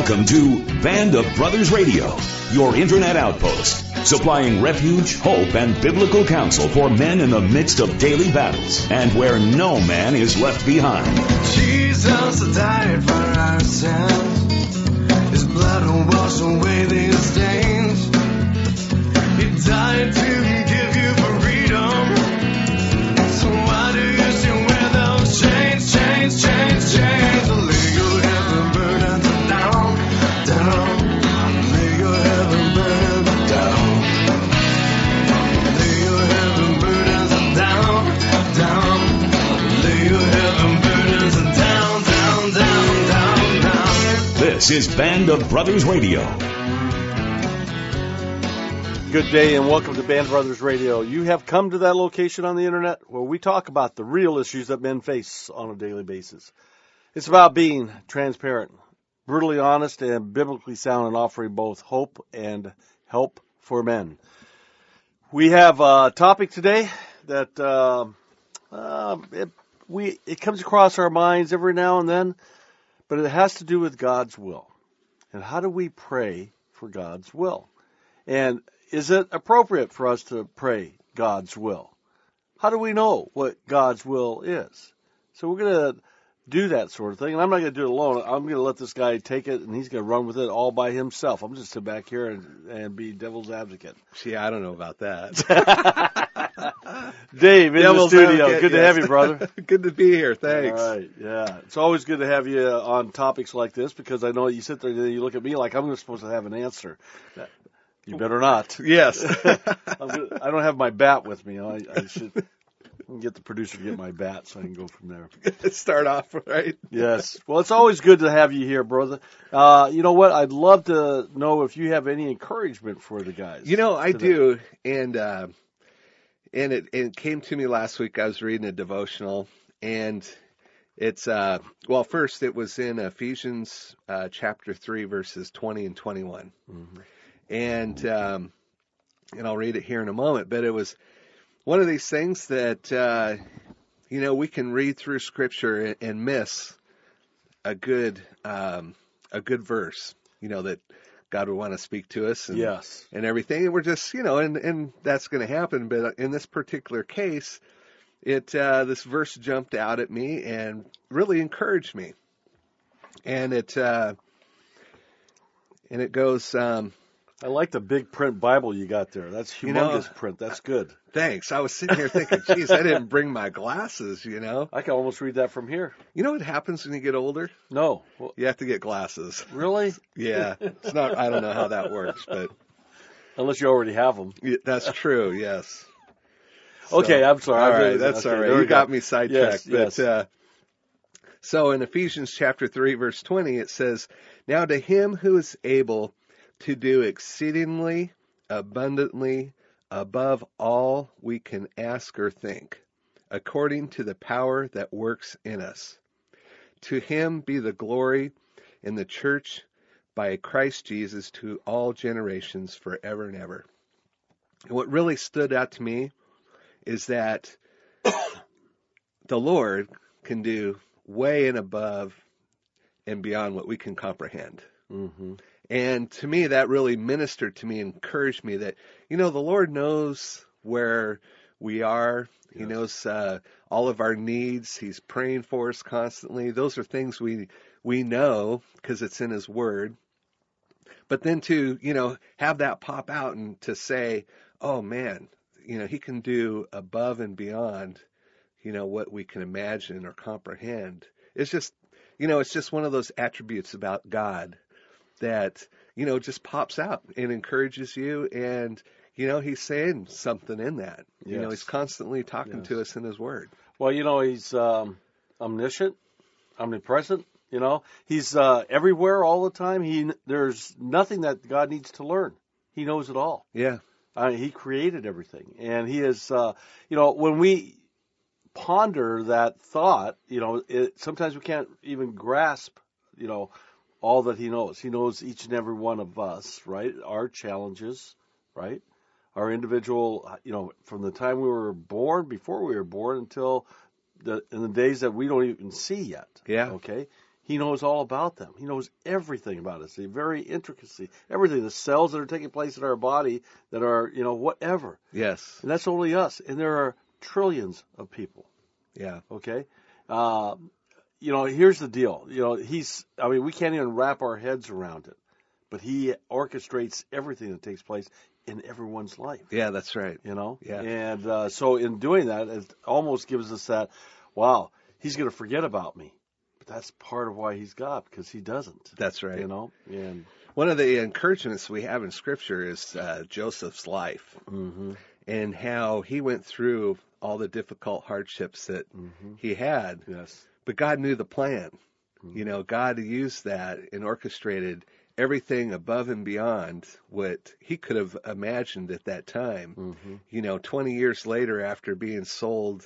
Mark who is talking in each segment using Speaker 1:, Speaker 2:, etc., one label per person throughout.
Speaker 1: Welcome to Band of Brothers Radio, your internet outpost, supplying refuge, hope, and biblical counsel for men in the midst of daily battles, and where no man is left behind.
Speaker 2: Jesus died for our sins. His blood will wash away these stains. He died to give you freedom. So why do you still wear those chains, chains, chains, chains? Lay your heavy burdens down, down. Lay your heavy burdens down. Lay your heavy burdens down, down. Lay your heavy burdens down, down, down, down, down.
Speaker 1: This is Band of Brothers Radio.
Speaker 3: Good day and welcome to Band Brothers Radio. You have come to that location on the internet where we talk about the real issues that men face on a daily basis. It's about being transparent, brutally honest, and biblically sound, and offering both hope and help for men. We have a topic today that it comes across our minds every now and then, but it has to do with God's will. And how do we pray for God's will? And is it appropriate for us to pray God's will? How do we know what God's will is? So we're going to do that sort of thing. And I'm not going to do it alone. I'm going to let this guy take it, and he's going to run with it all by himself. I'm just sit back here and be devil's advocate.
Speaker 4: Gee, I don't know about that.
Speaker 3: Dave, in
Speaker 4: Devil's
Speaker 3: the studio.
Speaker 4: advocate,
Speaker 3: Good to
Speaker 4: yes.
Speaker 3: have you, brother.
Speaker 4: Good to be here. Thanks.
Speaker 3: All right, yeah. It's always good to have you on topics like this because I know you sit there and you look at me like I'm supposed to have an answer. You better not.
Speaker 4: Yes.
Speaker 3: I don't have my bat with me. I should get the producer to get my bat so I can go from there.
Speaker 4: Start off, right?
Speaker 3: Yes. Well, it's always good to have you here, brother. You know what? I'd love to know if you have any encouragement for the guys.
Speaker 4: You know, I
Speaker 3: today.
Speaker 4: do. And it came to me last week. I was reading a devotional, and it's, first it was in Ephesians chapter 3, verses 20 and 21. Mm-hmm. And I'll read it here in a moment, but it was one of these things that, we can read through Scripture and miss a good verse, that God would want to speak to us and,
Speaker 3: yes,
Speaker 4: and everything. And we're just, and that's going to happen. But in this particular case, this verse jumped out at me and really encouraged me. And it goes,
Speaker 3: I like the big print Bible you got there. That's humongous print. That's good.
Speaker 4: Thanks. I was sitting here thinking, geez, I didn't bring my glasses,
Speaker 3: I can almost read that from here.
Speaker 4: You know what happens when you get older?
Speaker 3: No. Well,
Speaker 4: you have to get glasses.
Speaker 3: really?
Speaker 4: Yeah. It's not. I don't know how that works, but
Speaker 3: unless you already have them.
Speaker 4: That's true. Yes.
Speaker 3: Okay, I'm sorry.
Speaker 4: All right, that's all right. You got me sidetracked.
Speaker 3: Yes.
Speaker 4: So in Ephesians chapter 3, verse 20, it says, "Now to him who is able to do exceedingly abundantly above all we can ask or think, according to the power that works in us. To him be the glory in the church by Christ Jesus to all generations forever and ever." And what really stood out to me is that the Lord can do way and above and beyond what we can comprehend.
Speaker 3: Mm-hmm.
Speaker 4: And to me, that really ministered to me, encouraged me that, the Lord knows where we are. Yes. He knows all of our needs. He's praying for us constantly. Those are things we know because it's in His Word. But then to, have that pop out and to say, oh, man, He can do above and beyond, what we can imagine or comprehend. It's just, it's just one of those attributes about God that, just pops out and encourages you. And, He's saying something in that.
Speaker 3: Yes.
Speaker 4: He's constantly talking to us in His Word.
Speaker 3: Well, He's omniscient, omnipresent. He's everywhere all the time. There's nothing that God needs to learn. He knows it all.
Speaker 4: Yeah.
Speaker 3: He created everything. And He is, when we ponder that thought, sometimes we can't even grasp, all that He knows. He knows each and every one of us, right? Our challenges, right? Our individual, from the time we were born, before we were born, until in the days that we don't even see yet.
Speaker 4: Yeah.
Speaker 3: Okay? He knows all about them. He knows everything about us, the very intricacy, everything, the cells that are taking place in our body that are, whatever.
Speaker 4: Yes.
Speaker 3: And that's only us. And there are trillions of people.
Speaker 4: Yeah.
Speaker 3: Okay? Here's the deal. We can't even wrap our heads around it. But he orchestrates everything that takes place in everyone's life.
Speaker 4: Yeah, that's right.
Speaker 3: Yeah.
Speaker 4: Yeah.
Speaker 3: And so in doing that, it almost gives us that, wow, he's going to forget about me. But that's part of why he's God, because he doesn't.
Speaker 4: That's right.
Speaker 3: And
Speaker 4: one of the encouragements we have in Scripture is Joseph's life and how he went through all the difficult hardships that he had.
Speaker 3: Yes.
Speaker 4: But God knew the plan. God used that and orchestrated everything above and beyond what he could have imagined at that time. 20 years later, after being sold,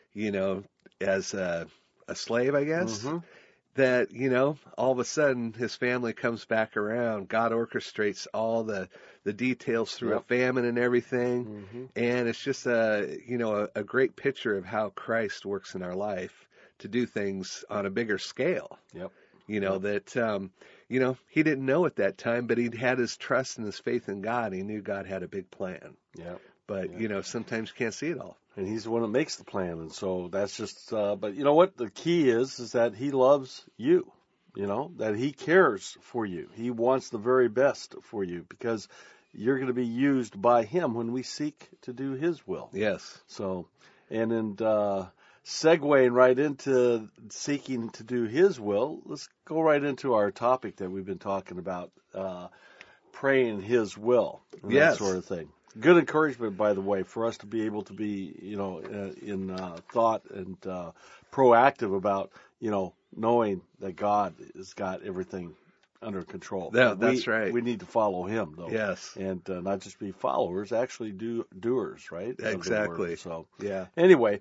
Speaker 4: as a slave, I guess, that, all of a sudden his family comes back around. God orchestrates all the details through a famine and everything. And it's just a great picture of how Christ works in our life to do things on a bigger scale.
Speaker 3: Yep.
Speaker 4: That, he didn't know at that time, but he had his trust and his faith in God. He knew God had a big plan.
Speaker 3: Yeah.
Speaker 4: But, sometimes you can't see it all.
Speaker 3: And he's the one that makes the plan. And so that's just, but you know what? The key is that he loves you, that he cares for you. He wants the very best for you because you're going to be used by him when we seek to do his will.
Speaker 4: Yes.
Speaker 3: So, and segueing right into seeking to do his will, let's go right into our topic that we've been talking about, praying his will, and that sort of thing. Good encouragement, by the way, for us to be able to be, in thought and proactive about, knowing that God has got everything under control.
Speaker 4: That's right.
Speaker 3: We need to follow him, though.
Speaker 4: Yes.
Speaker 3: And not just be followers, actually doers, right?
Speaker 4: Exactly.
Speaker 3: So,
Speaker 4: yeah.
Speaker 3: Anyway,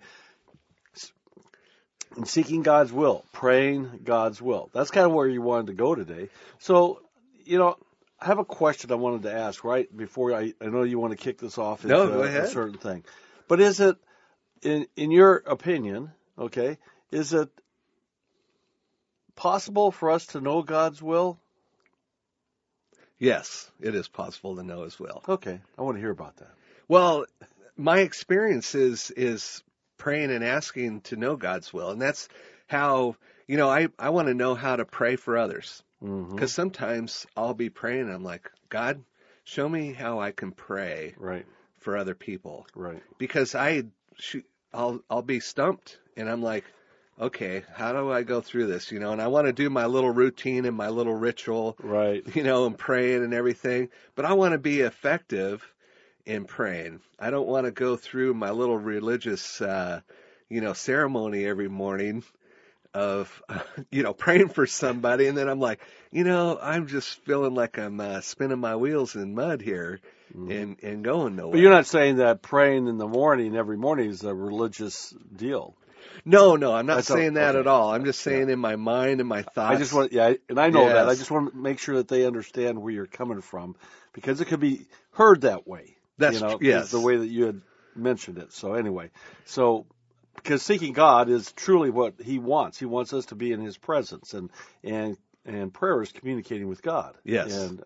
Speaker 3: in seeking God's will, praying God's will. That's kind of where you wanted to go today. So, I have a question I wanted to ask right before I know you want to kick this off into
Speaker 4: go ahead.
Speaker 3: A certain thing. But is it, in your opinion, okay, is it possible for us to know God's will?
Speaker 4: Yes, it is possible to know his will.
Speaker 3: Okay, I want to hear about that.
Speaker 4: Well, my experience is praying and asking to know God's will. And that's how, I want to know how to pray for others. Because sometimes I'll be praying and I'm like, God, show me how I can pray for other people.
Speaker 3: Right.
Speaker 4: Because I'll be stumped and I'm like, okay, how do I go through this? And I want to do my little routine and my little ritual,
Speaker 3: right?
Speaker 4: And praying and everything. But I want to be effective in praying. I don't want to go through my little religious, ceremony every morning of, praying for somebody. And then I'm like, I'm just feeling like I'm spinning my wheels in mud here and going nowhere.
Speaker 3: But you're not saying that praying in the morning, every morning, is a religious deal.
Speaker 4: No, I'm not saying that at all. I'm just saying in my mind and my thoughts.
Speaker 3: I just want, and I know that. I just want to make sure that they understand where you're coming from because it could be heard that way.
Speaker 4: That's yes.
Speaker 3: The way that you had mentioned it. So anyway, because seeking God is truly what he wants. He wants us to be in his presence, and prayer is communicating with God.
Speaker 4: Yes.
Speaker 3: And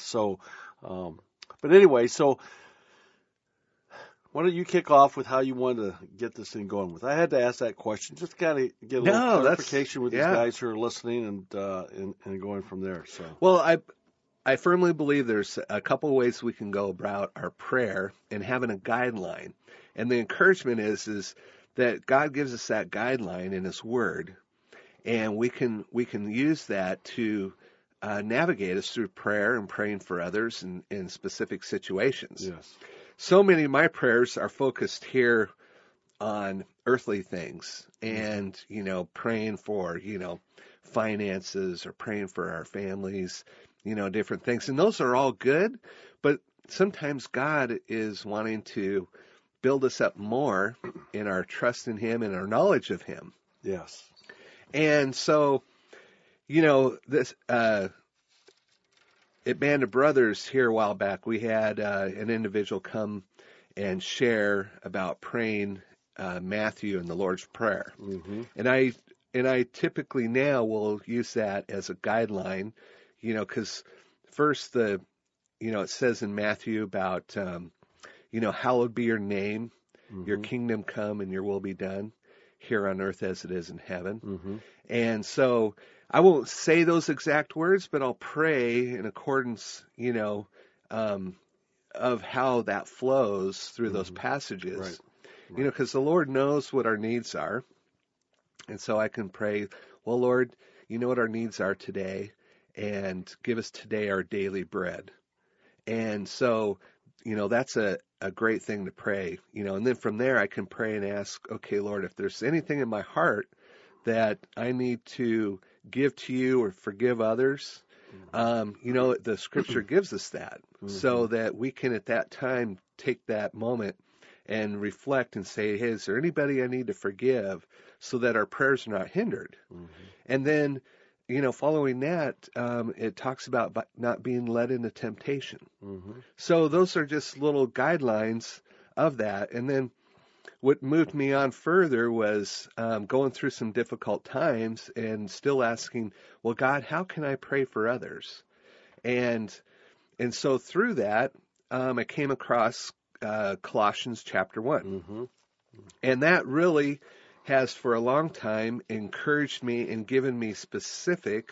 Speaker 3: but anyway, so why don't you kick off with how you wanted to get this thing going with? I had to ask that question just to kind of get a little clarification with these guys who are listening and going from there. So
Speaker 4: well, I firmly believe there's a couple of ways we can go about our prayer and having a guideline. And the encouragement is that God gives us that guideline in his word, and we can use that to navigate us through prayer and praying for others in specific situations.
Speaker 3: Yes.
Speaker 4: So many of my prayers are focused here on earthly things and, praying for, finances or praying for our families, different things. And those are all good, but sometimes God is wanting to build us up more in our trust in him and our knowledge of him.
Speaker 3: Yes.
Speaker 4: And so, this, at Band of Brothers here a while back, we had an individual come and share about praying Matthew in the Lord's Prayer. Mm-hmm. And I typically now will use that as a guideline, because first it says in Matthew about, hallowed be your name, your kingdom come and your will be done here on earth as it is in heaven. And so I won't say those exact words, but I'll pray in accordance, of how that flows through those passages,
Speaker 3: Right.
Speaker 4: because the Lord knows what our needs are. And so I can pray, well, Lord, you know what our needs are today, and give us today our daily bread. And so, that's a great thing to pray, and then from there I can pray and ask, okay, Lord, if there's anything in my heart that I need to give to you or forgive others, the scripture gives us that so that we can at that time take that moment and reflect and say, hey, is there anybody I need to forgive so that our prayers are not hindered? And then, following that, it talks about not being led into temptation. So those are just little guidelines of that. And then what moved me on further was going through some difficult times and still asking, well, God, how can I pray for others? And so through that, I came across Colossians chapter 1. And that really has for a long time encouraged me and given me specific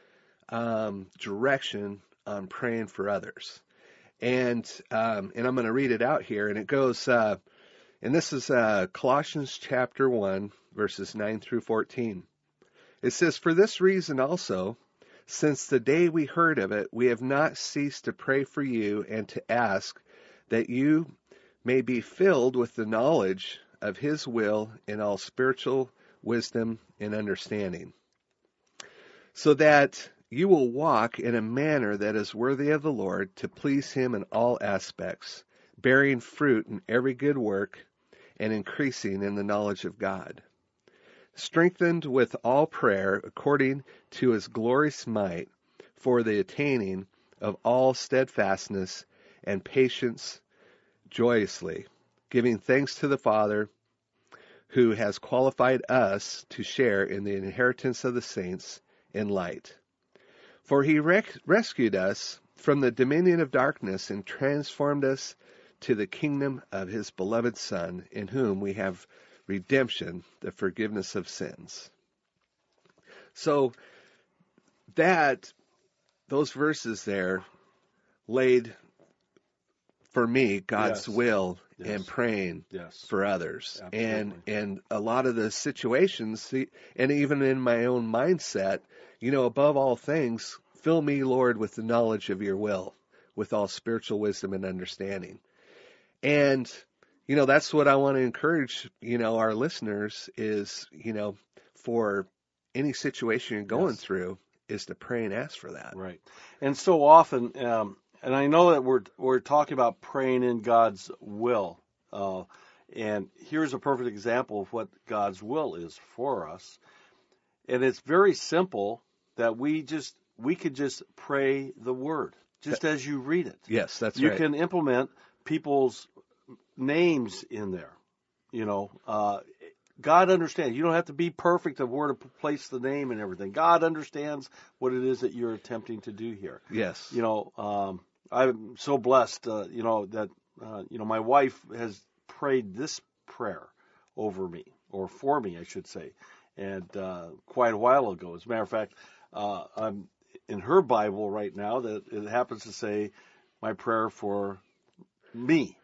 Speaker 4: direction on praying for others. And I'm going to read it out here. And it goes, and this is Colossians chapter 1, verses 9 through 14. It says, for this reason also, since the day we heard of it, we have not ceased to pray for you and to ask that you may be filled with the knowledge of his will in all spiritual wisdom and understanding, so that you will walk in a manner that is worthy of the Lord, to please him in all aspects, bearing fruit in every good work and increasing in the knowledge of God, strengthened with all prayer according to his glorious might, for the attaining of all steadfastness and patience joyously, giving thanks to the Father who has qualified us to share in the inheritance of the saints in light. For he rescued us from the dominion of darkness and transformed us to the kingdom of his beloved Son, in whom we have redemption, the forgiveness of sins. So those verses there laid for me God's will and praying for others. And a lot of the situations, and even in my own mindset, above all things, fill me, Lord, with the knowledge of your will, with all spiritual wisdom and understanding. And, that's what I want to encourage, our listeners is, for any situation you're going through, is to pray and ask for that.
Speaker 3: Right. And so often, and I know that we're talking about praying in God's will. And here's a perfect example of what God's will is for us. And it's very simple that we could just pray the word, just as you read it.
Speaker 4: Yes, that's
Speaker 3: right. You
Speaker 4: right.
Speaker 3: can implement people's names in there. God understands. You don't have to be perfect of where to place the name and everything. God understands what it is that you're attempting to do here.
Speaker 4: Yes.
Speaker 3: I'm so blessed, that my wife has prayed this prayer over me, or for me, I should say, and quite a while ago. As a matter of fact, I'm in her Bible right now that it happens to say my prayer for me,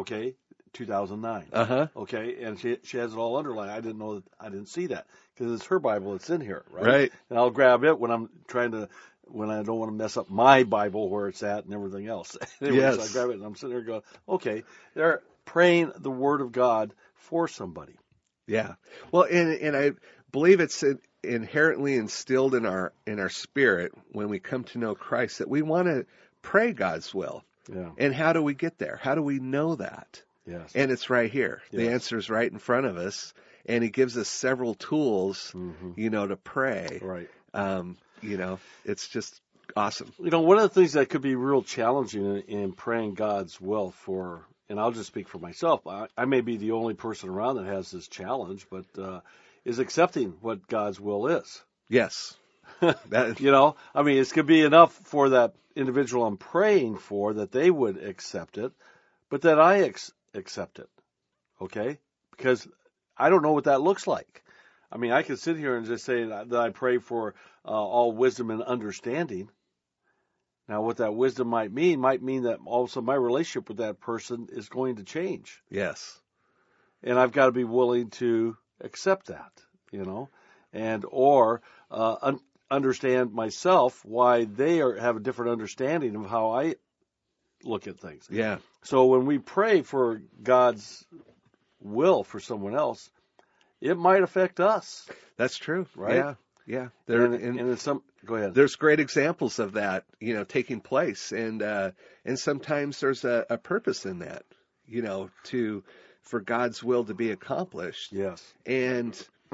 Speaker 3: 2009. Okay, and she has it all underlined. I didn't see that because it's her Bible. It's in here, right?
Speaker 4: Right.
Speaker 3: And I'll grab it when I don't want to mess up my Bible where it's at and everything else. Anyway, so I grab it and I'm sitting there going, okay, they're praying the Word of God for somebody.
Speaker 4: Yeah. Well, and I believe it's inherently instilled in our spirit when we come to know Christ that we want to pray God's will.
Speaker 3: Yeah.
Speaker 4: And how do we get there? How do we know that?
Speaker 3: Yes.
Speaker 4: And it's right here.
Speaker 3: Yes.
Speaker 4: The answer is right in front of us. And he gives us several tools, to pray.
Speaker 3: Right.
Speaker 4: It's just awesome.
Speaker 3: One of the things that could be real challenging in praying God's will for, and I'll just speak for myself, I may be the only person around that has this challenge, but is accepting what God's will is.
Speaker 4: Yes. That,
Speaker 3: You know, I mean, it's going to be enough for that individual I'm praying for that they would accept it, but that I accept it, okay? Because I don't know what that looks like. I mean, I could sit here and just say that I pray for all wisdom and understanding. Now, what that wisdom might mean that also my relationship with that person is going to change.
Speaker 4: yes.
Speaker 3: And I've got to be willing to accept that, you know, and or understand myself why they have a different understanding of how I look at things.
Speaker 4: Yeah.
Speaker 3: So when we pray for God's will for someone else, it might affect us.
Speaker 4: That's true.
Speaker 3: Right?
Speaker 4: Yeah. Yeah.
Speaker 3: And in some, go ahead.
Speaker 4: There's great examples of that, you know, taking place, and sometimes there's a purpose in that, you know, for God's will to be accomplished,
Speaker 3: Yes.
Speaker 4: and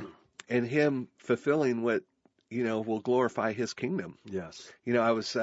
Speaker 4: Him fulfilling what, you know, will glorify His kingdom.
Speaker 3: Yes.
Speaker 4: You know, I was,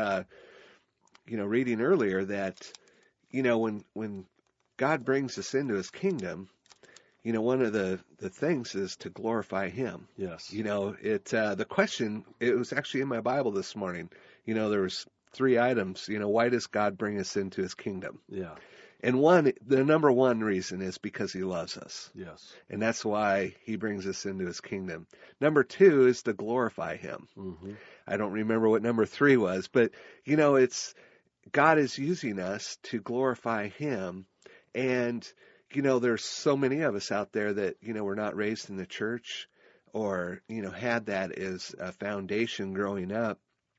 Speaker 4: you know, reading earlier that, you know, when God brings us into His kingdom, you know, one of the things is to glorify Him.
Speaker 3: Yes.
Speaker 4: You know, the question, it was actually in my Bible this morning. You know, there was 3 items. You know, why does God bring us into His kingdom?
Speaker 3: Yeah.
Speaker 4: And the number one reason is because He loves us.
Speaker 3: Yes.
Speaker 4: And that's why He brings us into His kingdom. Number 2 is to glorify Him.
Speaker 3: Mm-hmm.
Speaker 4: I don't remember what number 3 was, but, you know, it's God is using us to glorify Him. And, you know, there's so many of us out there that, you know, were not raised in the church or, you know, had that as a foundation growing up.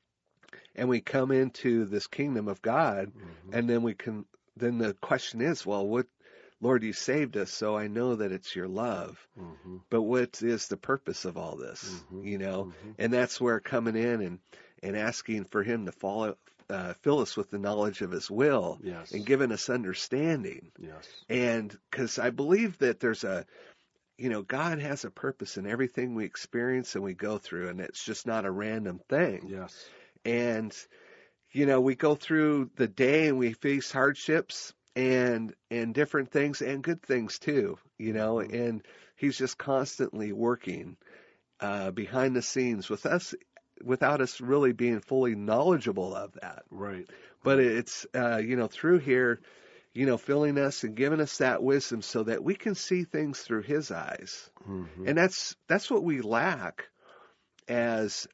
Speaker 4: And we come into this kingdom of God,
Speaker 3: Mm-hmm.
Speaker 4: and then the question is, well, Lord, you saved us, so I know that it's your love.
Speaker 3: Mm-hmm.
Speaker 4: But what is the purpose of all this?
Speaker 3: Mm-hmm.
Speaker 4: You know,
Speaker 3: Mm-hmm.
Speaker 4: and that's where coming in and asking for Him to fill us with the knowledge of His will,
Speaker 3: Yes.
Speaker 4: and giving us understanding.
Speaker 3: Yes.
Speaker 4: And because I believe that you know, God has a purpose in everything we experience and we go through, and it's just not a random thing.
Speaker 3: Yes.
Speaker 4: And, you know, we go through the day and we face hardships and different things and good things too, you know,
Speaker 3: Mm-hmm.
Speaker 4: and He's just constantly working behind the scenes with us without us really being fully knowledgeable of that.
Speaker 3: Right.
Speaker 4: But it's, you know, through here, you know, filling us and giving us that wisdom so that we can see things through His eyes.
Speaker 3: Mm-hmm.
Speaker 4: And that's what we lack as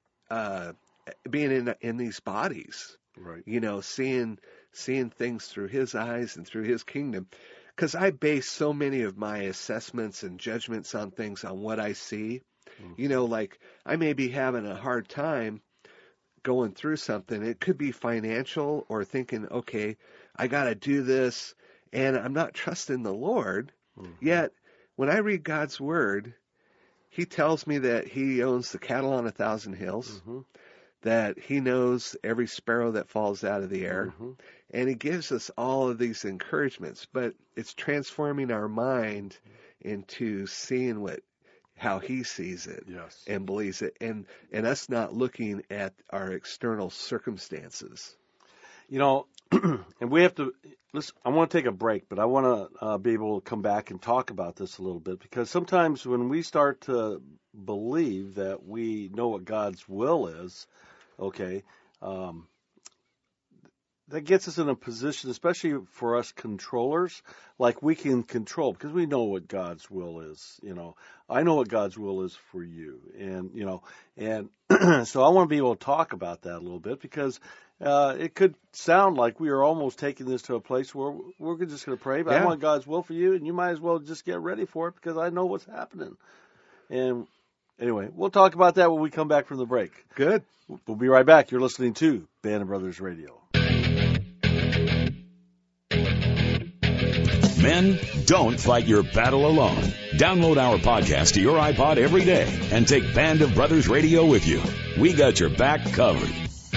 Speaker 4: being in these bodies,
Speaker 3: Right.
Speaker 4: you know, seeing things through His eyes and through His kingdom. Because I base so many of my assessments and judgments on things on what I see.
Speaker 3: Mm-hmm.
Speaker 4: You know, like I may be having a hard time going through something. It could be financial or thinking, okay, I got to do this, and I'm not trusting the Lord.
Speaker 3: Mm-hmm.
Speaker 4: Yet, when I read God's Word, He tells me that He owns the cattle on 1,000 hills,
Speaker 3: Mm-hmm.
Speaker 4: that He knows every sparrow that falls out of the air,
Speaker 3: Mm-hmm.
Speaker 4: and He gives us all of these encouragements, but it's transforming our mind into seeing how He sees it
Speaker 3: Yes.
Speaker 4: and believes it, and us not looking at our external circumstances.
Speaker 3: You know, and we have to listen. I want to take a break, but I want to be able to come back and talk about this a little bit, because sometimes when we start to believe that we know what God's will is, okay, that gets us in a position, especially for us controllers, like we can control because we know what God's will is. You know, I know what God's will is for you, and you know, and so I want to be able to talk about that a little bit, because it could sound like we are almost taking this to a place where we're just going to pray, but I
Speaker 4: Yeah.
Speaker 3: want God's will for you, and you might as well just get ready for it because I know what's happening. And anyway, we'll talk about that when we come back from the break.
Speaker 4: Good.
Speaker 3: We'll be right back. You're listening to Band of Brothers Radio.
Speaker 1: Men, don't fight your battle alone. Download our podcast to your iPod every day and take Band of Brothers Radio with you. We got your back covered.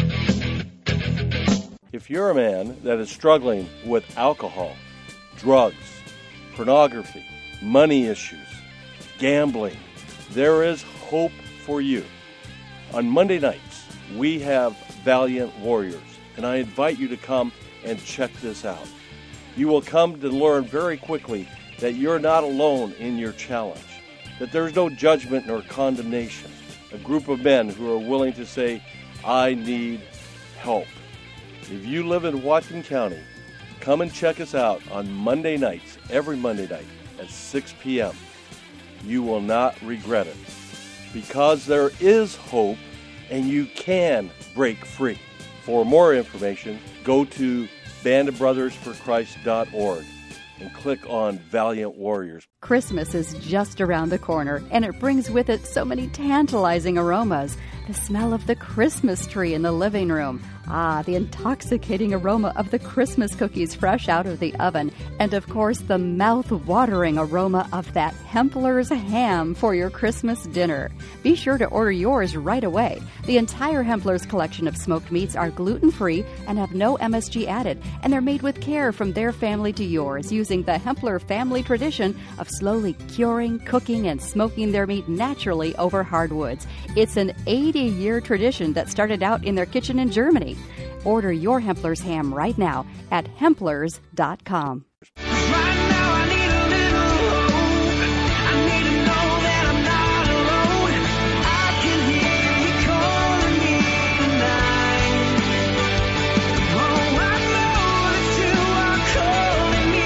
Speaker 5: If you're a man that is struggling with alcohol, drugs, pornography, money issues, gambling, there is hope for you. On Monday nights, we have Valiant Warriors, and I invite you to come and check this out. You will come to learn very quickly that you're not alone in your challenge. that there's no judgment nor condemnation. A group of men who are willing to say, I need help. If you live in Whatcom County, come and check us out on Monday nights, every Monday night at 6 p.m. You will not regret it, because there is hope and you can break free. For more information, go to bandofbrothersforchrist.org and click on Valiant Warriors.
Speaker 6: Christmas is just around the corner, and it brings with it so many tantalizing aromas. The smell of the Christmas tree in the living room. The intoxicating aroma of the Christmas cookies fresh out of the oven. And, of course, the mouth-watering aroma of that Hempler's ham for your Christmas dinner. Be sure to order yours right away. The entire Hempler's collection of smoked meats are gluten-free and have no MSG added, and they're made with care from their family to yours, using the Hempler family tradition of slowly curing, cooking, and smoking their meat naturally over hardwoods. It's an 80-year tradition that started out in their kitchen in Germany. Order your Hempler's ham right now at Hemplers.com.
Speaker 2: Right now I need a little hope. I need to know that I'm not alone. I can hear you calling me tonight. Oh, I know that you are calling me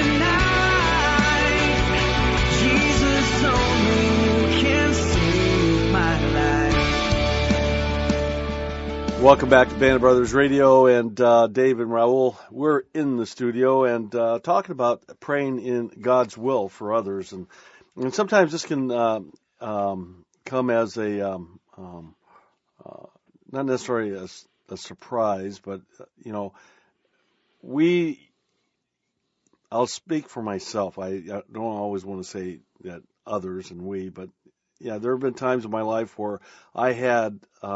Speaker 2: tonight. Jesus only can save my life.
Speaker 3: Welcome back to Band of Brothers Radio, and Dave and Raul, we're in the studio and talking about praying in God's will for others, and sometimes this can come as a not necessarily a surprise, but I'll speak for myself. I don't always want to say that others and we, but yeah, there have been times in my life where I had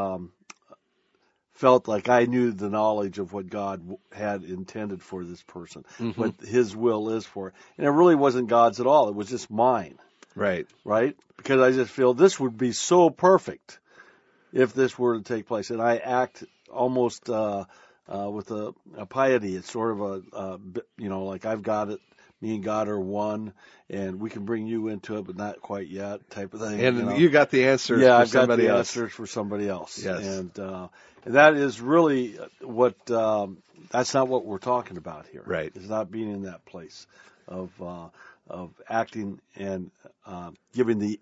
Speaker 3: felt like I knew the knowledge of what God had intended for this person, what His will is for it. And it really wasn't God's at all. It was just mine.
Speaker 4: Right.
Speaker 3: Right? Because I just feel this would be so perfect if this were to take place. And I act almost with a piety. It's sort of like I've got it. Me and God are one, and we can bring you into it, but not quite yet, type of thing.
Speaker 4: And you got the answer
Speaker 3: yeah,
Speaker 4: for
Speaker 3: I've got
Speaker 4: somebody
Speaker 3: the
Speaker 4: else.
Speaker 3: answers for somebody else.
Speaker 4: Yes.
Speaker 3: And that is really what, that's not what we're talking about here.
Speaker 4: Right.
Speaker 3: It's not being in that place of acting and giving the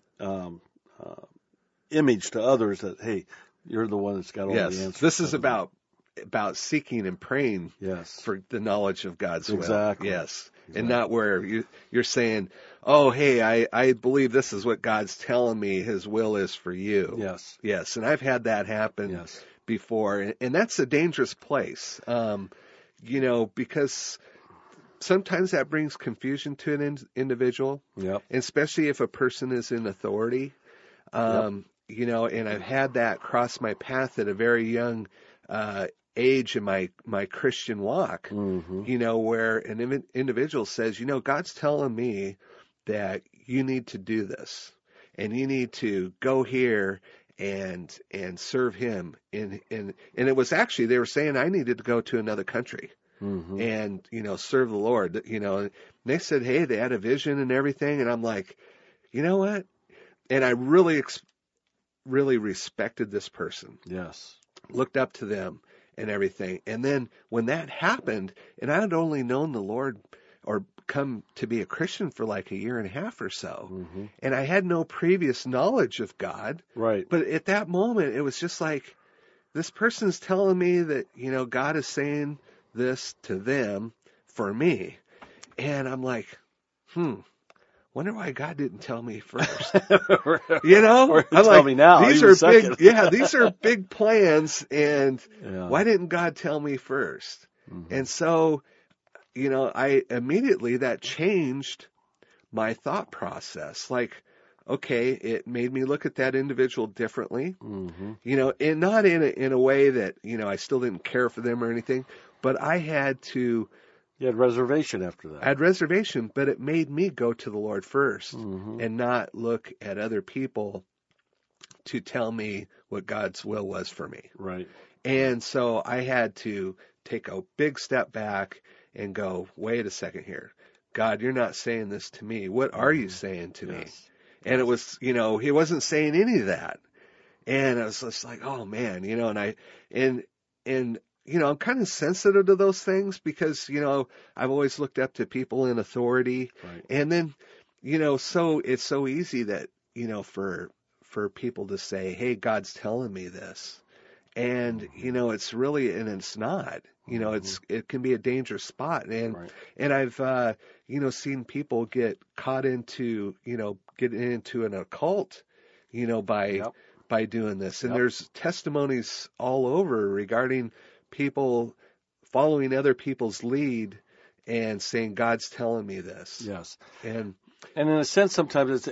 Speaker 3: image to others that, hey, you're the one that's got all the answers.
Speaker 4: This is about seeking and praying for the knowledge of God's will.
Speaker 3: Exactly.
Speaker 4: Yes. And not where you're saying, oh, hey, I believe this is what God's telling me His will is for you.
Speaker 3: Yes.
Speaker 4: Yes. And I've had that happen before. And that's a dangerous place, because sometimes that brings confusion to an individual, especially if a person is in authority. And I've had that cross my path at a very young age in my Christian walk, where an individual says, God's telling me that you need to do this and you need to go here and serve Him. And it was actually, they were saying I needed to go to another country and, serve the Lord, and they said, hey, they had a vision and everything. And I'm like, you know what? And I really respected this person.
Speaker 3: Yes.
Speaker 4: Looked up to them and everything. And then when that happened, and I had only known the Lord or come to be a Christian for like a year and a half or so, and I had no previous knowledge of God.
Speaker 3: Right.
Speaker 4: But at that moment, it was just like, this person's telling me that, God is saying this to them for me. And I'm like, wonder why God didn't tell me first.
Speaker 3: Or
Speaker 4: I'm
Speaker 3: tell
Speaker 4: like,
Speaker 3: me now.
Speaker 4: These are big, these are big plans, and why didn't God tell me first? And so, I immediately, that changed my thought process. Like, okay, it made me look at that individual differently, and not in a way that, I still didn't care for them or anything, but I had to.
Speaker 3: You had reservation after that.
Speaker 4: I had reservation, but it made me go to the Lord first and not look at other people to tell me what God's will was for me.
Speaker 3: Right.
Speaker 4: And so I had to take a big step back and go, wait a second here. God, you're not saying this to me. What are you saying to me? And it was, he wasn't saying any of that. And I was just like, oh man, and I'm kind of sensitive to those things because, I've always looked up to people in authority.
Speaker 3: Right.
Speaker 4: And then, so it's so easy that, for people to say, hey, God's telling me this. And, it's really, and it's not, it can be a dangerous spot. And,
Speaker 3: Right.
Speaker 4: and I've, seen people get caught into, getting into an occult, by doing this. And
Speaker 3: Yep.
Speaker 4: there's testimonies all over regarding people following other people's lead and saying, God's telling me this.
Speaker 3: Yes.
Speaker 4: And
Speaker 3: And in a sense, sometimes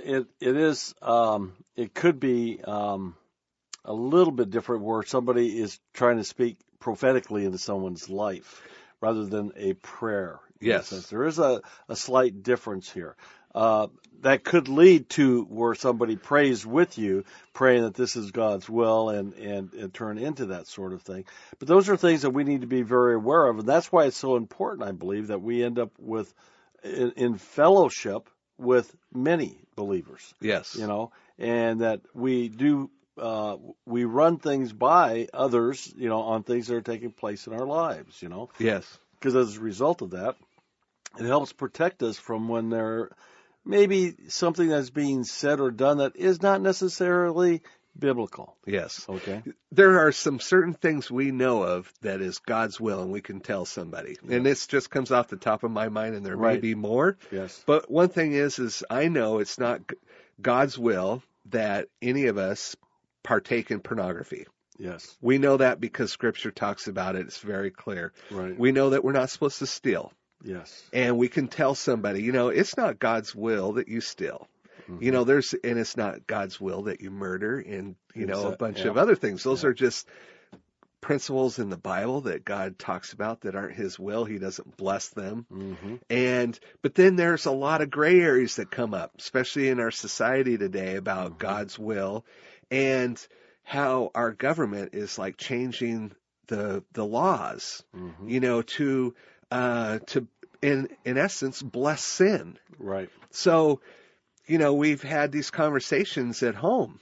Speaker 3: it could be a little bit different where somebody is trying to speak prophetically into someone's life rather than a prayer. in a
Speaker 4: Yes.
Speaker 3: sense. There is a slight difference here. That could lead to where somebody prays with you, praying that this is God's will and turn into that sort of thing. But those are things that we need to be very aware of. And that's why it's so important, I believe, that we end up with in fellowship with many believers,
Speaker 4: yes.
Speaker 3: and that we do, we run things by others, on things that are taking place in our lives,
Speaker 4: Yes.
Speaker 3: because as a result of that, it helps protect us from when there may be something that's being said or done that is not necessarily biblical.
Speaker 4: Yes.
Speaker 3: Okay.
Speaker 4: There are some certain things we know of that is God's will, and we can tell somebody. And this just comes off the top of my mind, and there may
Speaker 3: Right.
Speaker 4: be more.
Speaker 3: Yes.
Speaker 4: But one thing is I know it's not God's will that any of us partake in pornography.
Speaker 3: Yes.
Speaker 4: We know that because Scripture talks about it. It's very clear.
Speaker 3: Right.
Speaker 4: We know that we're not supposed to steal.
Speaker 3: Yes.
Speaker 4: And we can tell somebody, it's not God's will that you steal.
Speaker 3: Mm-hmm.
Speaker 4: And it's not God's will that you murder and, a bunch
Speaker 3: yeah.
Speaker 4: of other things. Those
Speaker 3: Yeah.
Speaker 4: are just principles in the Bible that God talks about that aren't his will. He doesn't bless them.
Speaker 3: Mm-hmm.
Speaker 4: But then there's a lot of gray areas that come up, especially in our society today about
Speaker 3: Mm-hmm.
Speaker 4: God's will and how our government is like changing the laws,
Speaker 3: Mm-hmm.
Speaker 4: to in essence bless sin.
Speaker 3: Right.
Speaker 4: So, we've had these conversations at home.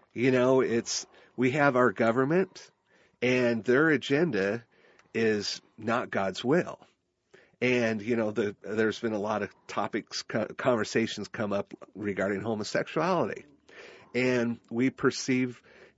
Speaker 4: We have our government and their agenda is not God's will. And, there's been a lot of topics, conversations come up regarding homosexuality. And we perceive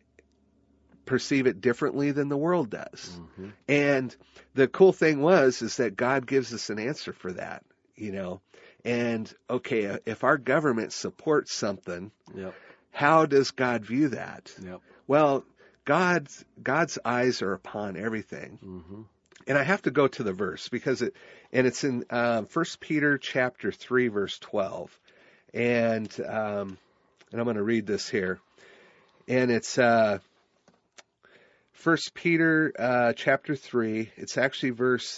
Speaker 4: it differently than the world does.
Speaker 3: Mm-hmm.
Speaker 4: And the cool thing is that God gives us an answer for that, And, okay, if our government supports something,
Speaker 3: Yep.
Speaker 4: how does God view that?
Speaker 3: Yep.
Speaker 4: Well, God's eyes are upon everything.
Speaker 3: Mm-hmm.
Speaker 4: And I have to go to the verse because it's in 1 Peter chapter 3, verse 12. And I'm going to read this here. And it's 1 Peter chapter 3. It's actually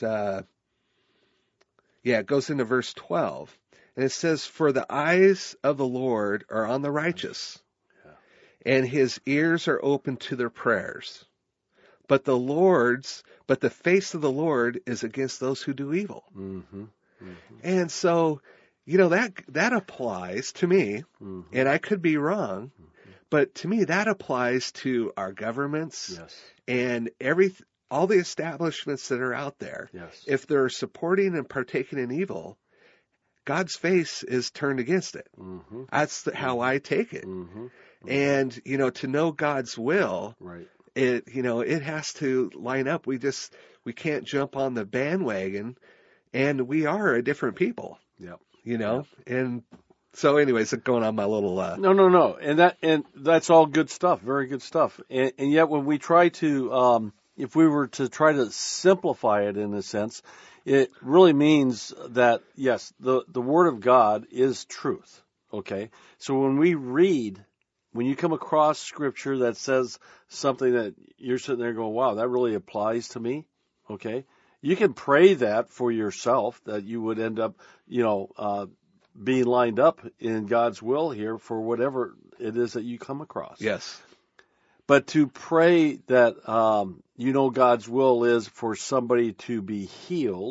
Speaker 4: it goes into verse 12. And it says, "For the eyes of the Lord are on the righteous, and his ears are open to their prayers. But the face of the Lord is against those who do evil."
Speaker 3: Mm-hmm. Mm-hmm.
Speaker 4: And so, that applies to me,
Speaker 3: Mm-hmm.
Speaker 4: and I could be wrong, but to me that applies to our governments
Speaker 3: Yes.
Speaker 4: and all the establishments that are out there.
Speaker 3: Yes.
Speaker 4: If they're supporting and partaking in evil, God's face is turned against it.
Speaker 3: Mm-hmm.
Speaker 4: That's how I take it.
Speaker 3: Mm-hmm.
Speaker 4: And, to know God's will,
Speaker 3: Right.
Speaker 4: it has to line up. We can't jump on the bandwagon, and we are a different people,
Speaker 3: Yep.
Speaker 4: and so anyways, going on my little,
Speaker 3: No. And that's all good stuff. Very good stuff. And yet when we try to, if we were to try to simplify it in a sense, it really means that, yes, the Word of God is truth. Okay. So when you come across Scripture that says something that you're sitting there going, wow, that really applies to me. Okay. You can pray that for yourself, that you would end up, being lined up in God's will here for whatever it is that you come across.
Speaker 4: yes,
Speaker 3: But to pray that, God's will is for somebody to be healed,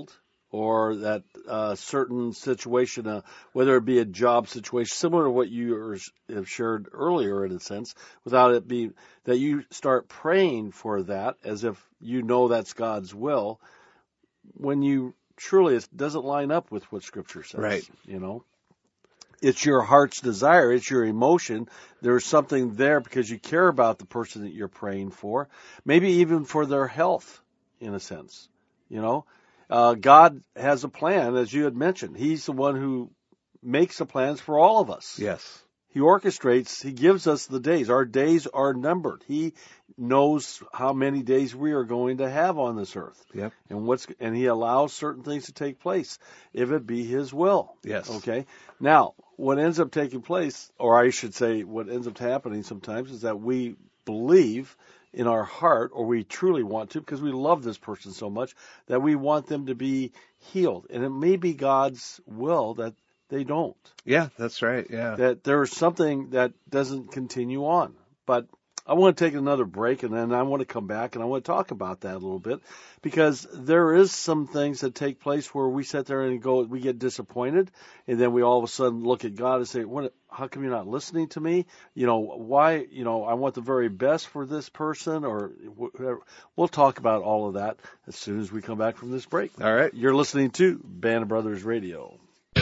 Speaker 3: or that certain situation, whether it be a job situation, similar to what you have shared earlier in a sense, without it being that you start praying for that as if you know that's God's will, when you truly, it doesn't line up with what Scripture says.
Speaker 4: Right.
Speaker 3: You know, it's your heart's desire, it's your emotion. There's something there because you care about the person that you're praying for, maybe even for their health, in a sense. You know, God has a plan, as you had mentioned. He's the one who makes the plans for all of us.
Speaker 4: Yes.
Speaker 3: He orchestrates, he gives us the days. Our days are numbered. He knows how many days we are going to have on this earth.
Speaker 4: Yep.
Speaker 3: And he allows certain things to take place if it be his will.
Speaker 4: Yes.
Speaker 3: Okay. Now, what ends up taking place, or I should say what ends up happening sometimes, is that we believe in our heart, or we truly want to, because we love this person so much, that we want them to be healed. And it may be God's will that they don't.
Speaker 4: Yeah, that's right. Yeah.
Speaker 3: That there's something that doesn't continue on. But I want to take another break, and then I want to come back, and I want to talk about that a little bit, because there is some things that take place where we sit there and go, we get disappointed, and then we all of a sudden look at God and say, how come you're not listening to me? You know, why, I want the very best for this person, or whatever. We'll talk about all of that as soon as we come back from this break.
Speaker 4: All right.
Speaker 3: You're listening to Band of Brothers Radio.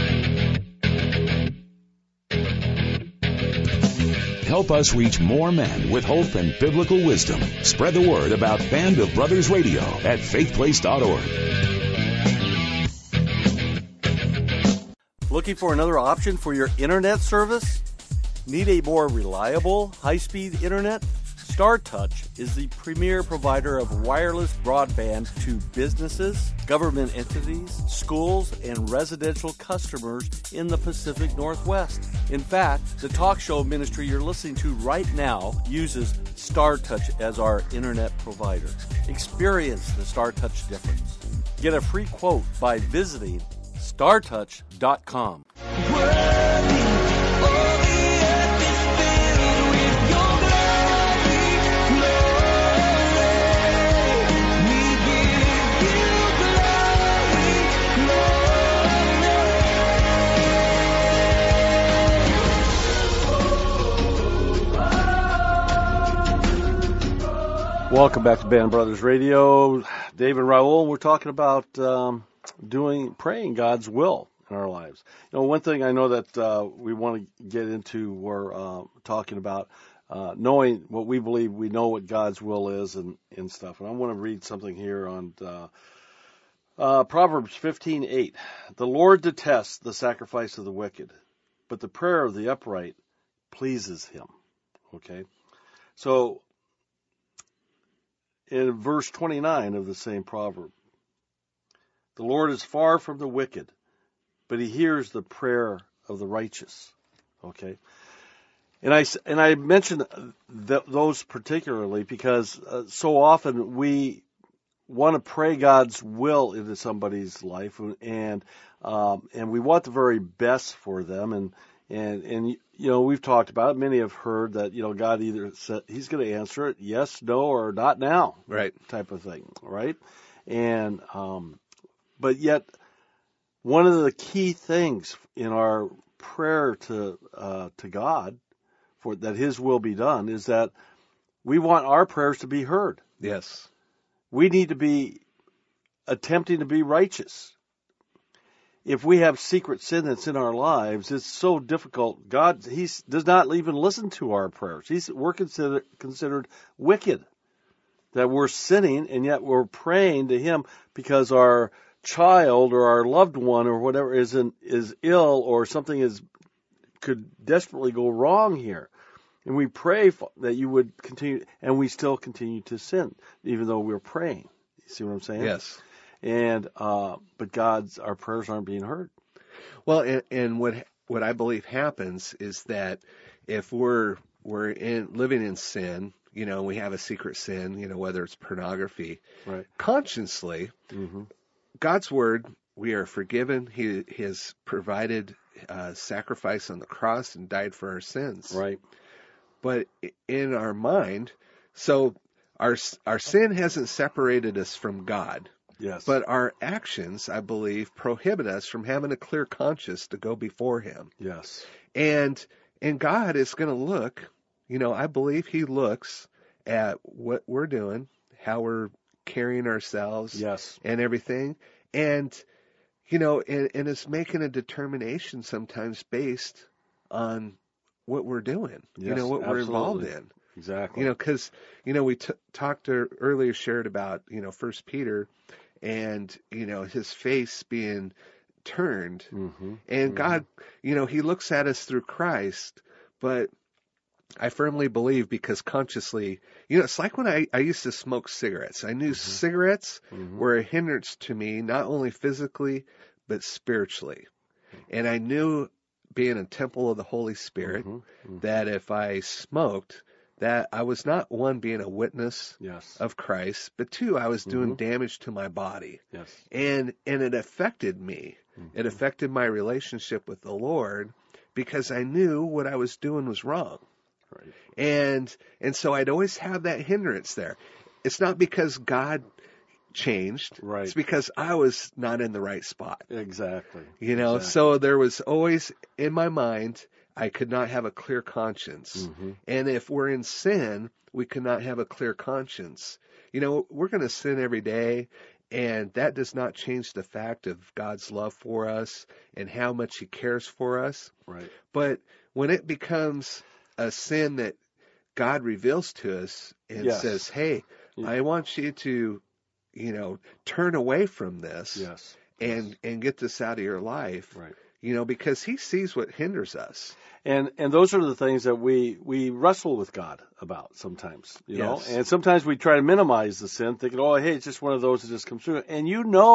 Speaker 1: Help us reach more men with hope and biblical wisdom. Spread the word about Band of Brothers Radio at faithplace.org.
Speaker 3: Looking for another option for your internet service? Need a more reliable, high-speed internet? StarTouch is the premier provider of wireless broadband to businesses, government entities, schools, and residential customers in the Pacific Northwest. In fact, the talk show ministry you're listening to right now uses StarTouch as our internet provider. Experience the StarTouch difference. Get a free quote by visiting StarTouch.com. Welcome back to Band Brothers Radio. Dave and Raul, we're talking about praying God's will in our lives. One thing I know that we want to get into, we're talking about knowing what we believe we know what God's will is and stuff. And I want to read something here on Proverbs 15:8. The Lord detests the sacrifice of the wicked, but the prayer of the upright pleases him. Okay? So, in verse 29 of the same proverb, the Lord is far from the wicked, but he hears the prayer of the righteous. Okay? And I mentioned those particularly because so often we want to pray God's will into somebody's life, and we want the very best for them, and we've talked about it. Many have heard that God either said he's going to answer it yes, no, or not now,
Speaker 4: right,
Speaker 3: type of thing, right? And but yet one of the key things in our prayer to God for that His will be done is that we want our prayers to be heard.
Speaker 4: Yes,
Speaker 3: we need to be attempting to be righteous. If we have secret sin that's in our lives, it's so difficult. God, He does not even listen to our prayers. We're considered wicked, that we're sinning, and yet we're praying to Him because our child or our loved one or whatever is ill, or something could desperately go wrong here. And we pray that you would continue, and we still continue to sin, even though we're praying. You see what I'm saying?
Speaker 4: Yes.
Speaker 3: And but our prayers aren't being heard.
Speaker 4: Well, and what I believe happens is that if we're living in sin, we have a secret sin, whether it's pornography,
Speaker 3: right,
Speaker 4: consciously,
Speaker 3: mm-hmm.
Speaker 4: God's word, we are forgiven. He has provided sacrifice on the cross and died for our sins.
Speaker 3: Right.
Speaker 4: But in our mind, so our sin hasn't separated us from God.
Speaker 3: Yes.
Speaker 4: But our actions, I believe, prohibit us from having a clear conscience to go before him.
Speaker 3: Yes.
Speaker 4: And God is going to look, I believe he looks at what we're doing, how we're carrying ourselves,
Speaker 3: Yes.
Speaker 4: and everything. And, and is making a determination sometimes based on what we're doing,
Speaker 3: Yes,
Speaker 4: what we're involved
Speaker 3: absolutely.
Speaker 4: in.
Speaker 3: Exactly.
Speaker 4: Because, we talked earlier, shared about, 1 Peter and, his face being turned.
Speaker 3: Mm-hmm.
Speaker 4: And God, he looks at us through Christ, but I firmly believe because consciously, it's like when I used to smoke cigarettes. I knew cigarettes were a hindrance to me, not only physically, but spiritually. And I knew, being a temple of the Holy Spirit, that if I smoked, that I was not, one, being a witness
Speaker 3: Yes.
Speaker 4: of Christ, but two, I was doing damage to my body.
Speaker 3: Yes.
Speaker 4: And it affected me. It affected my relationship with the Lord because I knew what I was doing was wrong.
Speaker 3: Right.
Speaker 4: And so I'd always have that hindrance there. It's not because God changed.
Speaker 3: Right.
Speaker 4: It's because I was not in the right spot.
Speaker 3: Exactly.
Speaker 4: Exactly. So there was always in my mind, I could not have a clear conscience. And if we're in sin, we could not have a clear conscience. We're going to sin every day, and that does not change the fact of God's love for us and how much he cares for us.
Speaker 3: Right.
Speaker 4: But when it becomes a sin that God reveals to us and says, hey, I want you to, turn away from this and get this out of your life,
Speaker 3: right.
Speaker 4: Because he sees what hinders us.
Speaker 3: And those are the things that we wrestle with God about sometimes, know. And sometimes we try to minimize the sin, thinking, oh, hey, it's just one of those that just comes through. And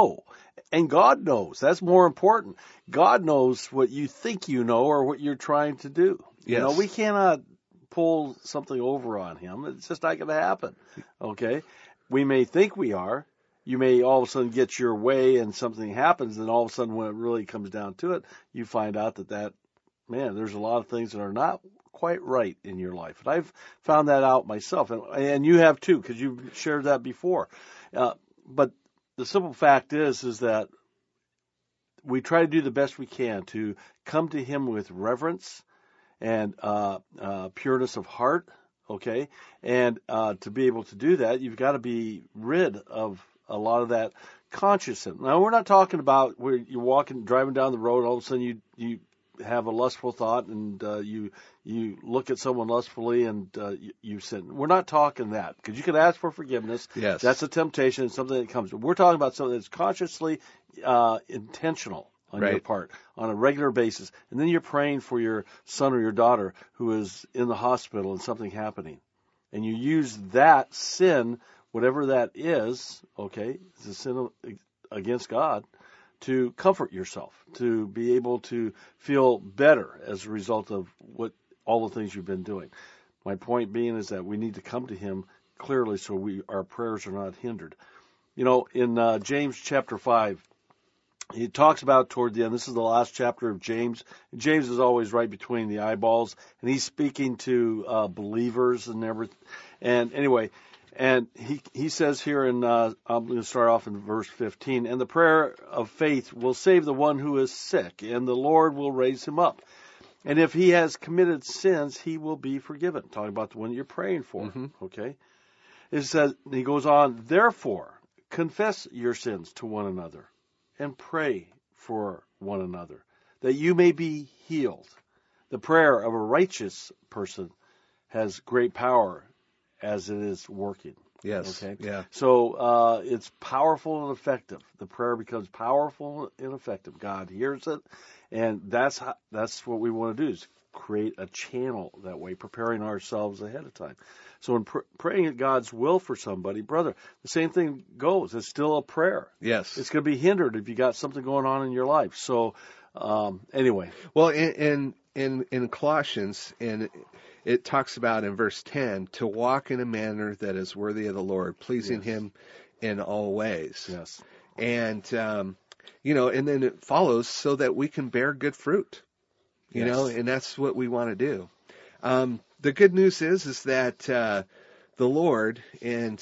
Speaker 3: and God knows. That's more important. God knows what you think you know or what you're trying to do.
Speaker 4: Yes.
Speaker 3: We cannot pull something over on him. It's just not going to happen. Okay? We may think we are. You may all of a sudden get your way and something happens, and all of a sudden when it really comes down to it, you find out that there's a lot of things that are not quite right in your life. And I've found that out myself, and you have too, because you've shared that before. But the simple fact is that we try to do the best we can to come to him with reverence and pureness of heart, okay? And to be able to do that, you've got to be rid of a lot of that consciousness. Now, we're not talking about where you're driving down the road, all of a sudden you have a lustful thought and you look at someone lustfully and you sin. We're not talking that, because you can ask for forgiveness.
Speaker 4: Yes.
Speaker 3: That's a temptation, it's something that comes. We're talking about something that's consciously intentional on your part on a regular basis. And then you're praying for your son or your daughter who is in the hospital and something happening. And you use that sin, whatever that is, okay, it's a sin against God, to comfort yourself, to be able to feel better as a result of all the things you've been doing. My point being is that we need to come to him clearly so our prayers are not hindered. In James chapter 5, he talks about toward the end, this is the last chapter of James. James is always right between the eyeballs, and he's speaking to believers and everything. And anyway, and he says here I'm going to start off in verse 15, and the prayer of faith will save the one who is sick, and the Lord will raise him up. And if he has committed sins, he will be forgiven. Talking about the one you're praying for, okay? It says, he goes on, therefore, confess your sins to one another and pray for one another, that you may be healed. The prayer of a righteous person has great power as it is working.
Speaker 4: Yes.
Speaker 3: Okay.
Speaker 4: Yeah.
Speaker 3: So it's powerful and effective. The prayer becomes powerful and effective. God hears it, and that's what we want to do, is create a channel that way, preparing ourselves ahead of time. So in praying at God's will for somebody, brother, the same thing goes. It's still a prayer.
Speaker 4: Yes.
Speaker 3: It's going to be hindered if you got something going on in your life. So anyway.
Speaker 4: Well, in Colossians, it talks about in verse 10 to walk in a manner that is worthy of the Lord, pleasing him in all ways.
Speaker 3: Yes.
Speaker 4: And, and then it follows so that we can bear good fruit, you know, and that's what we want to do. The good news is that the Lord, and,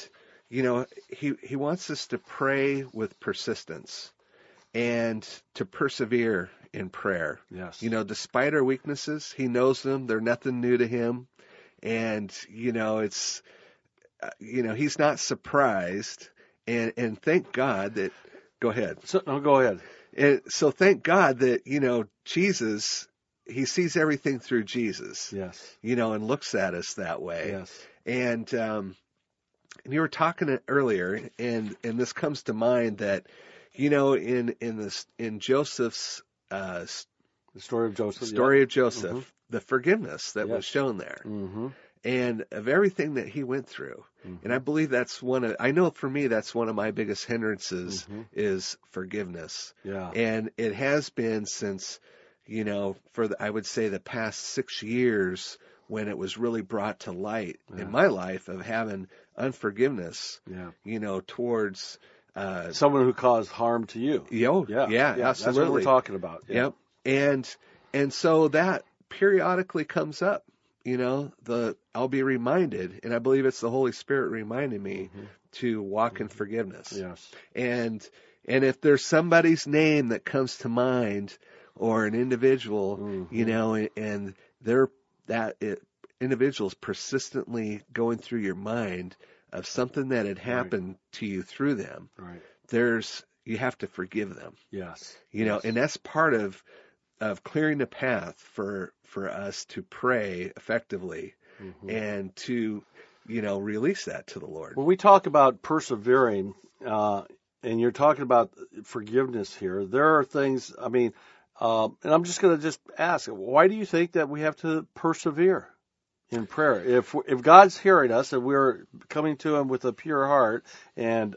Speaker 4: he wants us to pray with persistence and to persevere in prayer.
Speaker 3: Yes.
Speaker 4: Despite our weaknesses, he knows them. They're nothing new to him. And, it's, he's not surprised. And thank God that, go ahead.
Speaker 3: Go ahead.
Speaker 4: And so thank God that, Jesus, he sees everything through Jesus.
Speaker 3: Yes.
Speaker 4: And looks at us that way.
Speaker 3: Yes.
Speaker 4: And you were talking earlier, and this comes to mind that, in Joseph's
Speaker 3: The story of Joseph.
Speaker 4: mm-hmm. the forgiveness that was shown there,
Speaker 3: Mm-hmm.
Speaker 4: and of everything that he went through.
Speaker 3: Mm-hmm.
Speaker 4: And I believe I know for me that's one of my biggest hindrances
Speaker 3: Mm-hmm.
Speaker 4: is forgiveness.
Speaker 3: Yeah.
Speaker 4: And it has been since, I would say the past 6 years when it was really brought to light in my life of having unforgiveness, towards
Speaker 3: someone who caused harm to you.
Speaker 4: Yeah, absolutely.
Speaker 3: That's what we're talking about. Yeah.
Speaker 4: Yep. And so that periodically comes up, I'll be reminded, and I believe it's the Holy Spirit reminding me to walk in forgiveness.
Speaker 3: Yes.
Speaker 4: And if there's somebody's name that comes to mind or an individual, and individual's persistently going through your mind of something that had happened to you through them,
Speaker 3: right.
Speaker 4: You have to forgive them.
Speaker 3: Yes.
Speaker 4: And that's part of clearing the path for us to pray effectively and to, release that to the Lord.
Speaker 3: When we talk about persevering, and you're talking about forgiveness here, there are things, and I'm just going to ask, why do you think that we have to persevere in prayer? If God's hearing us and we're coming to Him with a pure heart and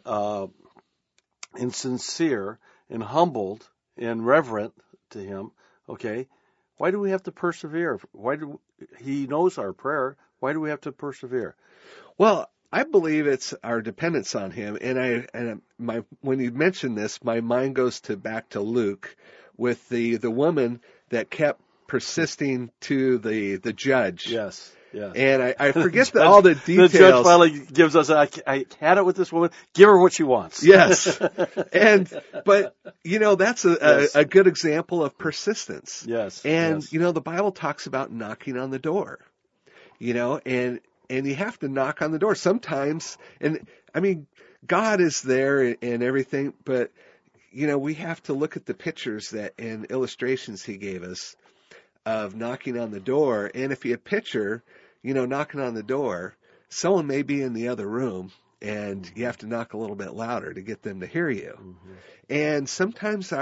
Speaker 3: sincere and humbled and reverent to Him, okay, why do we have to persevere? He knows our prayer. Why do we have to persevere?
Speaker 4: Well, I believe it's our dependence on Him. When you mention this, my mind goes back to Luke with the woman that kept persisting to the judge.
Speaker 3: Yes. Yeah.
Speaker 4: And I forget all the details.
Speaker 3: The judge finally gives us, I had it with this woman, give her what she wants.
Speaker 4: Yes. But that's a good example of persistence.
Speaker 3: Yes.
Speaker 4: And, the Bible talks about knocking on the door, and you have to knock on the door sometimes. And God is there and everything, but, we have to look at the pictures and illustrations He gave us of knocking on the door. And if you picture, knocking on the door, someone may be in the other room and you have to knock a little bit louder to get them to hear you. Mm-hmm. And sometimes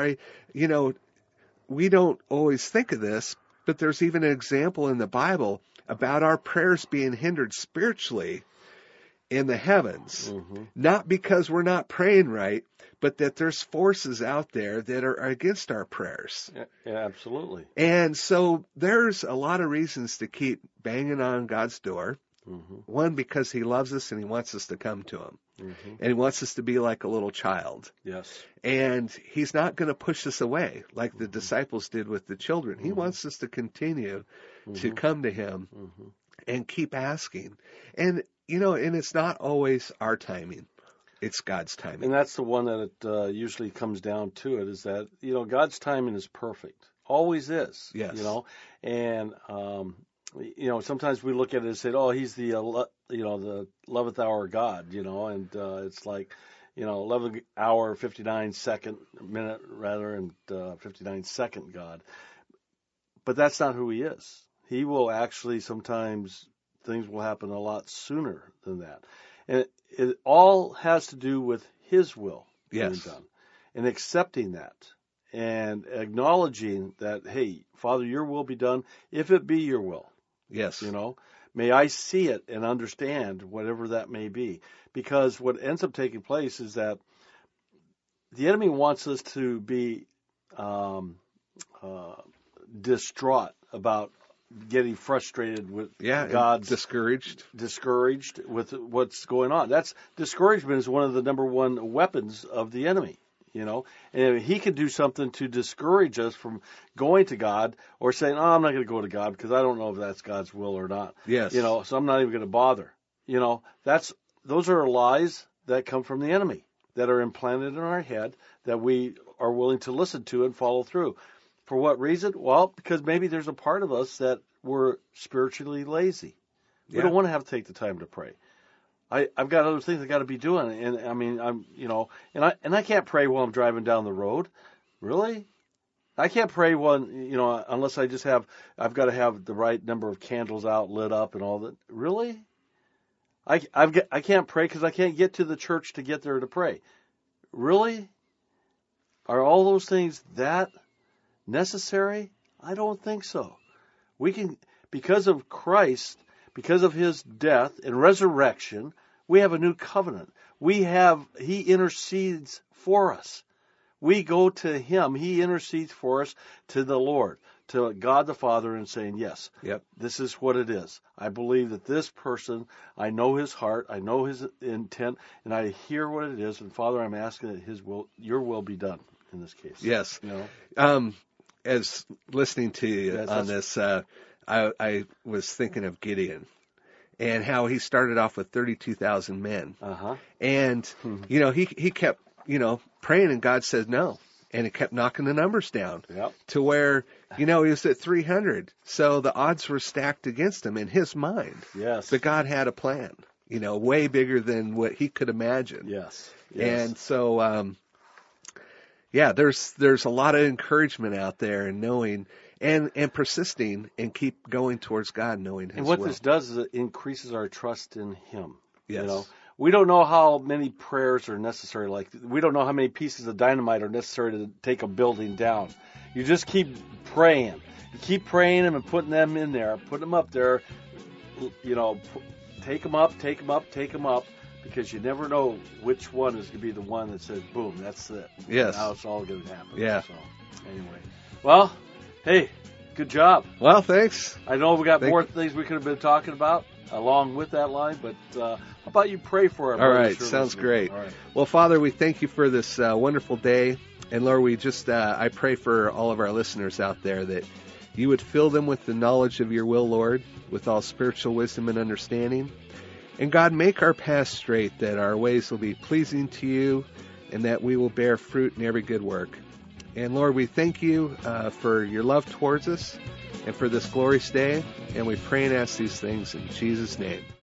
Speaker 4: we don't always think of this, but there's even an example in the Bible about our prayers being hindered spiritually in the heavens, not because we're not praying right, but that there's forces out there that are against our prayers.
Speaker 3: Yeah, absolutely.
Speaker 4: And so there's a lot of reasons to keep banging on God's door. One, because He loves us and He wants us to come to Him. And He wants us to be like a little child.
Speaker 3: Yes.
Speaker 4: And He's not going to push us away like the disciples did with the children. He wants us to continue to come to Him and keep asking. And, and it's not always our timing. It's God's timing.
Speaker 3: And that's the one that it usually comes down to it, is that, God's timing is perfect. Always is.
Speaker 4: Yes.
Speaker 3: And, sometimes we look at it and say, oh, He's the 11th hour God, and it's like, 11th hour, minute rather, and 59-second God. But that's not who He is. He will actually, sometimes things will happen a lot sooner than that. And it all has to do with His will being done, and accepting that and acknowledging that, hey, Father, Your will be done if it be Your will.
Speaker 4: Yes.
Speaker 3: May I see it and understand whatever that may be. Because what ends up taking place is that the enemy wants us to be distraught about getting frustrated with God's
Speaker 4: discouraged
Speaker 3: with what's going on. Discouragement is one of the number one weapons of the enemy. And he can do something to discourage us from going to God or saying, oh, I'm not going to go to God because I don't know if that's God's will or not.
Speaker 4: Yes.
Speaker 3: So I'm not even going to bother. Those are lies that come from the enemy, that are implanted in our head, that we are willing to listen to and follow through. For what reason? Well, because maybe there's a part of us that we're spiritually lazy. We don't want to have to take the time to pray. I've got other things I got to be doing, and I mean, and I can't pray while I'm driving down the road. Really? I can't pray unless I've got to have the right number of candles out, lit up, and all that. Really? I can't pray because I can't get to the church to get there to pray. Really? Are all those things that necessary? I don't think so. We can, because of Christ, because of his death and resurrection, we have a new covenant. He intercedes for us. We go to him. He intercedes for us to the Lord, to God the Father, and saying, yes, this is what it is. I believe that this person, I know his heart, I know his intent, and I hear what it is. And Father, I'm asking that your will be done in this case.
Speaker 4: Yes. As listening to you on this, I was thinking of Gideon and how he started off with 32,000 men. And, he kept, praying, and God said no. And he kept knocking the numbers down to where, he was at 300. So the odds were stacked against him in his mind.
Speaker 3: Yes.
Speaker 4: But God had a plan, way bigger than what he could imagine.
Speaker 3: Yes.
Speaker 4: And so, there's a lot of encouragement out there, and knowing and persisting and keep going towards God, knowing his will.
Speaker 3: And what this does is it increases our trust in him.
Speaker 4: Yes.
Speaker 3: We don't know how many prayers are necessary. Like, we don't know how many pieces of dynamite are necessary to take a building down. You just keep praying. You keep praying them and putting them in there, putting them up there. Take them up, take them up, take them up, because you never know which one is going to be the one that says, boom, that's it.
Speaker 4: Yes.
Speaker 3: Now it's all going to happen.
Speaker 4: Yeah.
Speaker 3: So, anyway. Well, hey, good job.
Speaker 4: Well, thanks.
Speaker 3: I know we got more things we could have been talking about along with that line, but how about you pray for it?
Speaker 4: All right, sounds great.
Speaker 3: All right.
Speaker 4: Well, Father, we thank you for this wonderful day. And Lord, we just, I pray for all of our listeners out there that you would fill them with the knowledge of your will, Lord, with all spiritual wisdom and understanding. And God, make our path straight, that our ways will be pleasing to you, and that we will bear fruit in every good work. And Lord, we thank you for your love towards us and for this glorious day. And we pray and ask these things in Jesus' name.